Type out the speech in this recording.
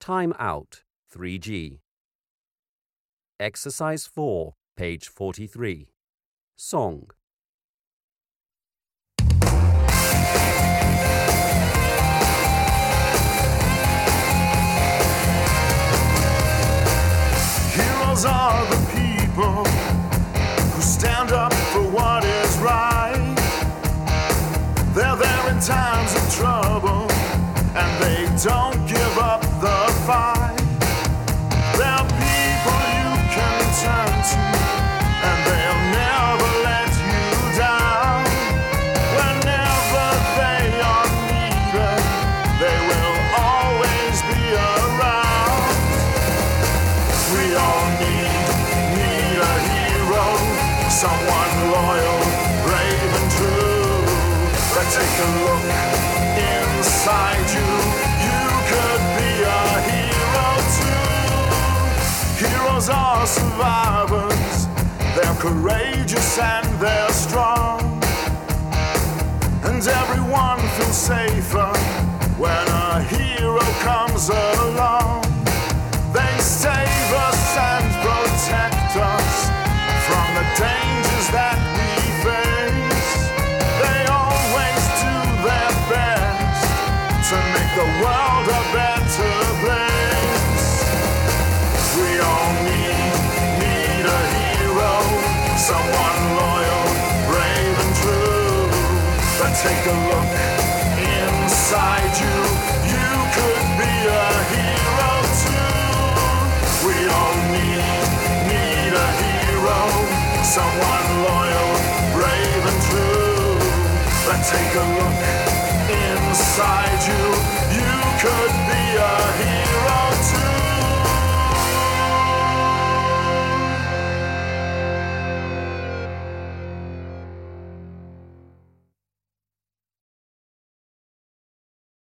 Time out, 3G. Exercise 4, page 43. Song. Heroes are the people who stand up for what is right. They're there in times of trouble, and they don't give up the fight. They're people you can turn to, and they'll never let you down. Whenever they are needed, they will always be around. We all need a hero, someone loyal, brave and true. But take a look inside you, you could be a hero too. Heroes are survivors, they're courageous and they're strong. And everyone feels safer when a hero comes along. They save us and protect us from the dangers that we face. They always do their best to make the world a better place. We all need a hero, someone loyal, brave and true. But take a look inside you,